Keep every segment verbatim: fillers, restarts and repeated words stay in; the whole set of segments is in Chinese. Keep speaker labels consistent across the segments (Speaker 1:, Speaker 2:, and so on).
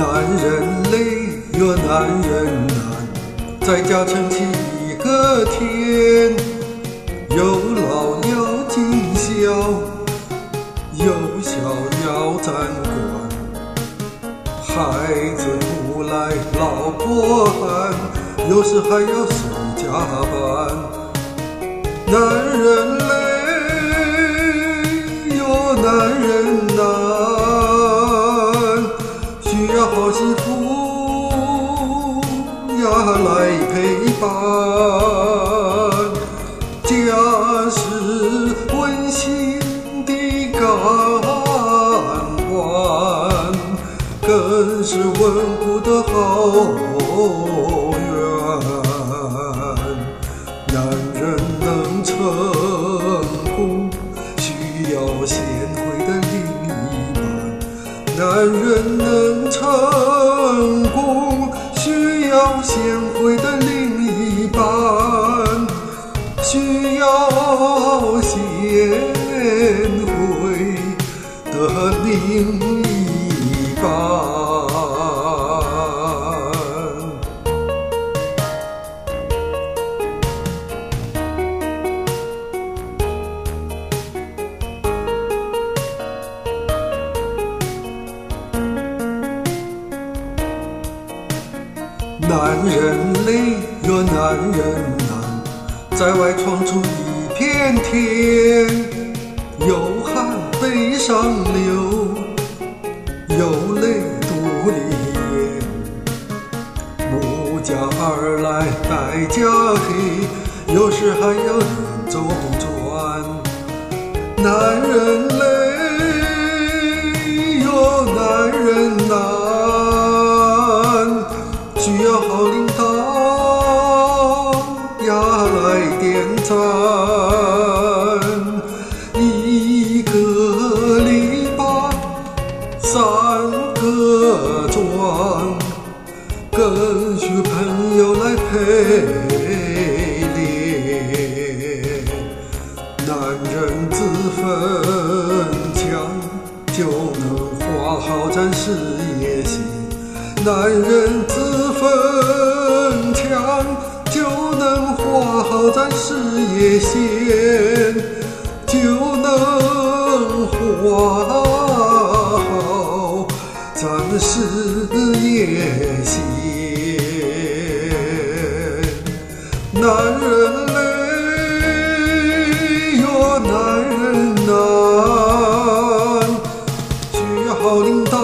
Speaker 1: 男人累哟，男人难，在家撑起一个天，有老要尽孝，有孝要暂管。孩子出来老婆喊，有时还要谁加班。男人累哟，男人难，需要好媳妇呀来陪伴。家是温馨的港湾，更是稳固的后援。男人能成功，需要贤惠的另一半。男人能成功，需要贤惠的另一半，需要贤惠的另一半。男人累哟，男人难，在外闯出一片天，有汗背上流，有泪肚里咽。母家儿来败家黑，有时还要人周转。男人累哟，男人难，需要好领导呀来点赞。一个篱笆三个桩，更需朋友来陪练。男人自奋强，就能画好咱事业线。男人自奋强，就能画好咱事业线，就能画好咱事业线。男人累哟，男人难，需要好领导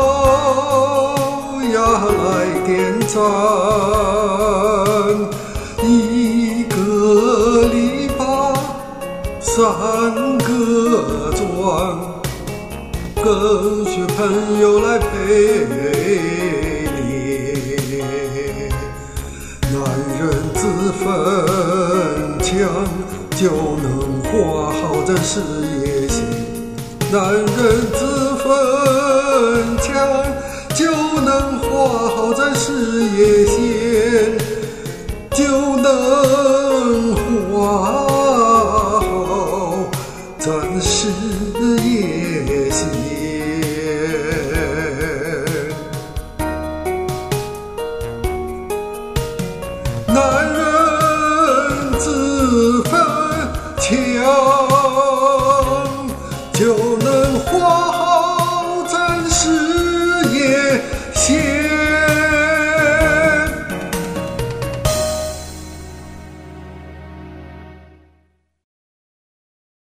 Speaker 1: 来点赞。一个篱笆三个桩，更需朋友来陪练。男人自奋强，就能画好咱事业线。男人自奋强，就能画好咱事业线，就能